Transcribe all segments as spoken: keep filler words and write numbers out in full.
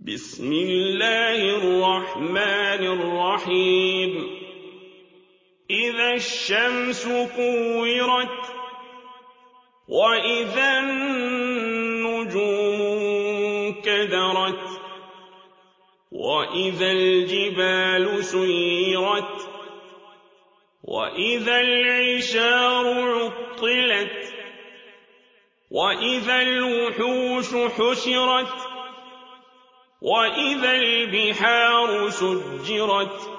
بسم الله الرحمن الرحيم إذا الشمس كورت وإذا النجوم انكدرت وإذا الجبال سيرت وإذا العشار عطلت وإذا الوحوش حشرت وإذا البحار سجرت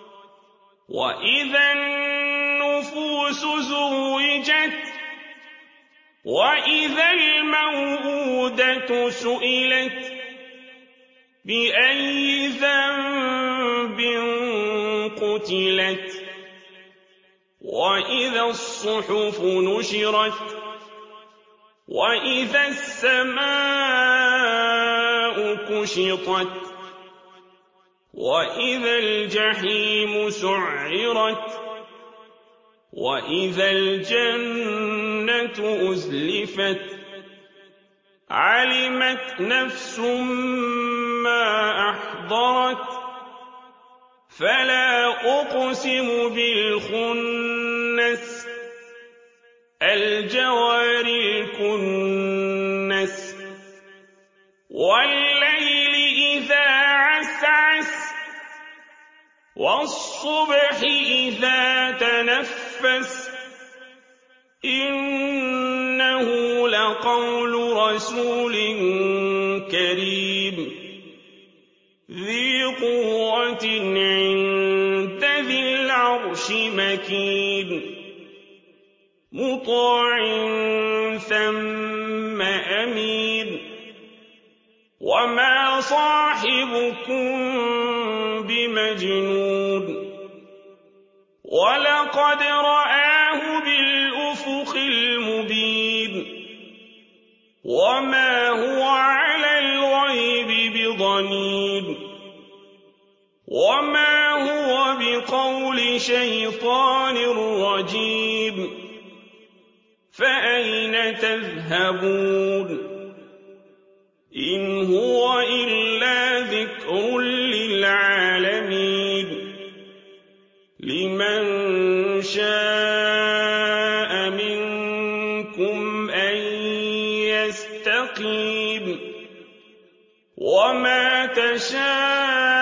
وإذا النفوس زوجت وإذا الموءودة سئلت بأي ذنب قتلت وإذا الصحف نشرت وإذا السماء كشطت وإذا الجحيم سعرت وإذا الجنة أزلفت علمت نفس ما أحضرت فلا أقسم بالخنس الجوار الكنس والليل إذا عسعس والصبح إذا تنفس إنه لقول رسول كريم ذي قوة عند ذي العرش مكين مطاع ثم أمين وما صاحبكم بمجنون ولقد رآه بالأفق المبين وما هو على الغيب بضنين وما هو بقول شيطان رجيم فأين تذهبون إن هو إلا ذكر للعالمين لمن شاء منكم أن يستقيم وما تشاءون